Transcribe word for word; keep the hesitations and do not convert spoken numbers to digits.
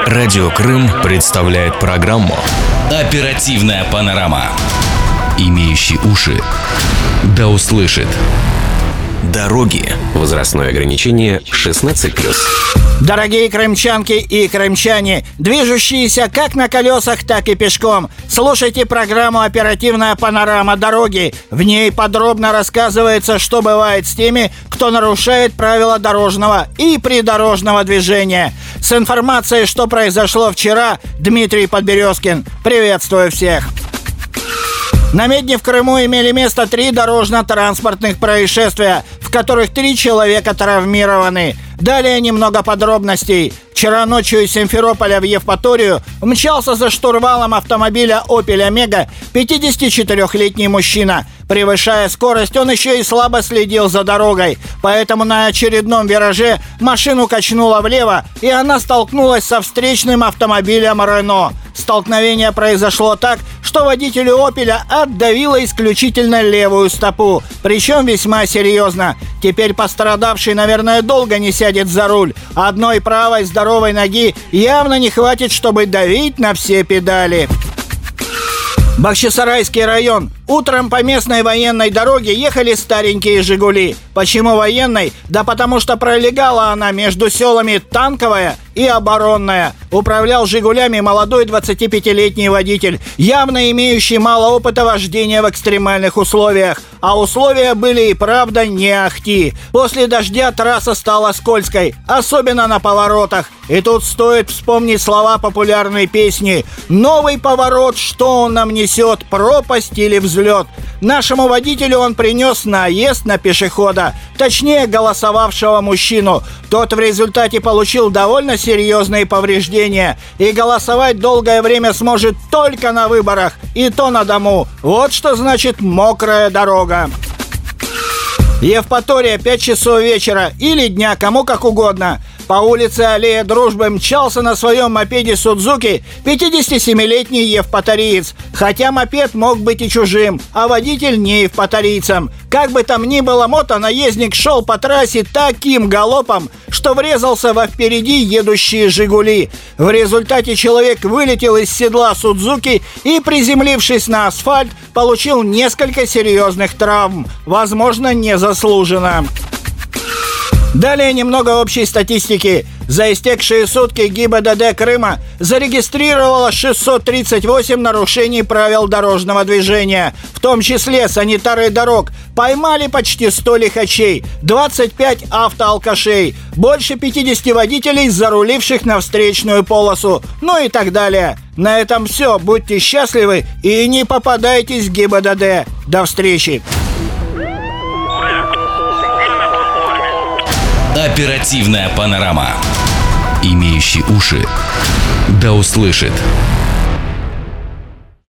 Радио Крым представляет программу «Оперативная панорама». Имеющий уши да услышит. Дороги. Возрастное ограничение шестнадцать плюс. Дорогие крымчанки и крымчане, движущиеся как на колесах, так и пешком, слушайте программу «Оперативная панорама дороги». В ней подробно рассказывается, что бывает с теми, кто нарушает правила дорожного и придорожного движения. С информацией, что произошло вчера, Дмитрий Подберезкин. Приветствую всех! На Медне в Крыму имели место три дорожно-транспортных происшествия, в которых три человека травмированы. Далее немного подробностей. Вчера ночью из Симферополя в Евпаторию мчался за штурвалом автомобиля Opel Omega пятидесятичетырёхлетний мужчина. Превышая скорость, он еще и слабо следил за дорогой. Поэтому на очередном вираже машину качнуло влево, и она столкнулась со встречным автомобилем Renault. Столкновение произошло так, что водителю «Опеля» отдавило исключительно левую стопу. Причем весьма серьезно. Теперь пострадавший, наверное, долго не сядет за руль. Одной правой здоровой ноги явно не хватит, чтобы давить на все педали. Бахчисарайский район. Утром по местной военной дороге ехали старенькие «Жигули». Почему военной? Да потому что пролегала она между селами Танковая и Оборонная. Управлял «Жигулями» молодой двадцатипятилетний водитель, явно имеющий мало опыта вождения в экстремальных условиях. А условия были и правда не ахти. После дождя трасса стала скользкой, особенно на поворотах. И тут стоит вспомнить слова популярной песни: «Новый поворот, что он нам несет, пропасть или взлет?» Нашему водителю он принес наезд на пешехода, точнее голосовавшего мужчину. Тот в результате получил довольно серьезные повреждения и голосовать долгое время сможет только на выборах, и то на дому. Вот что значит мокрая дорога. Евпатория, пять часов вечера или дня, кому как угодно. По улице Аллея Дружбы мчался на своем мопеде Судзуки пятидесятисемилетний евпаториец. Хотя мопед мог быть и чужим, а водитель не евпаторийцем. Как бы там ни было, мотонаездник шел по трассе таким галопом, что врезался во впереди едущие «Жигули». В результате человек вылетел из седла Судзуки и, приземлившись на асфальт, получил несколько серьезных травм. Возможно, незаслуженно. Далее немного общей статистики. За истекшие сутки ГИБДД Крыма зарегистрировало шестьсот тридцать восемь нарушений правил дорожного движения. В том числе санитары дорог поймали почти сто лихачей, двадцать пять автоалкашей, больше пятьдесят водителей, заруливших на встречную полосу, ну и так далее. На этом все. Будьте счастливы и не попадайтесь в ГИБДД. До встречи! Оперативная панорама. Имеющий уши да услышит.